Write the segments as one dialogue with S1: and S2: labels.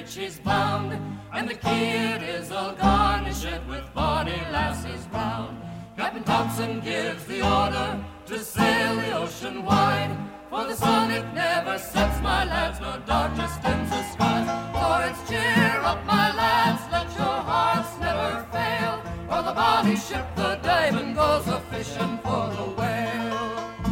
S1: which he's bound, and the key it is all garnished with bonny lassies round. Captain Thompson gives the order to sail the ocean wide, for the sun it never sets, my lads, nor darkness dims the skies. For it's cheer up, my lads, let your hearts never fail, for the bonny ship, the Diamond, goes a-fishing for the whale.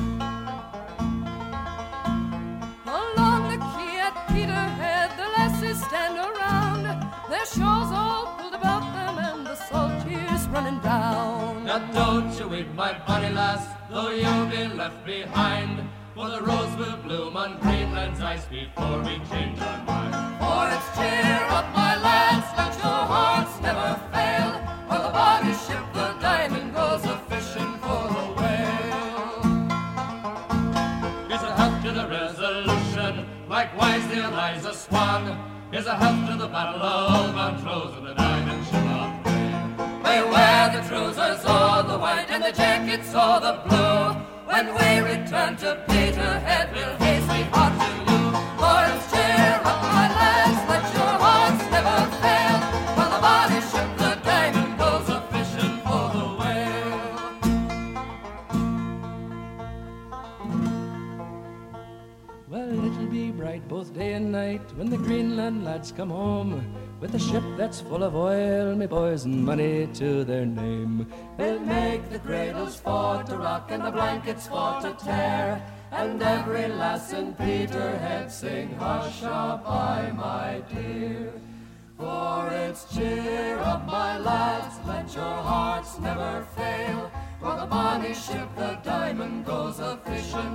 S1: Along the quay at Peterhead, the lassies stand around, their shawls all pulled about them, and the salt tears running down. Now don't you weep, my bonny lass, though you'll be left behind, for the rose will bloom on Greenland's ice before we change our mind. For it's cheer up, my lads, let your hearts never fail, for the bonny ship, the Diamond, goes a-fishing for the whale. Here's a health to the Resolution, likewise the Eliza Swan. Here's a health to the Battle of Montrose and the Diamond ship of Grey. They wear the trousers or the white and the jackets or the blue. When we return to Peterhead, we'll haste we heart to you. For it's cheer up, my lads, let your hearts never fail, for the bonny ship, the Diamond, goes a-fishing for the whale. Well, it'll be bright both day and night when the Greenland lads come home, with a ship that's full of oil, me boys, and money to their name. They'll make the cradles for to rock and the blankets for to tear, and every lass in Peterhead sing hush-a-bye, my dear. For it's cheer up, my lads, let your hearts never fail, for the bonny ship, the Diamond, goes a-fishing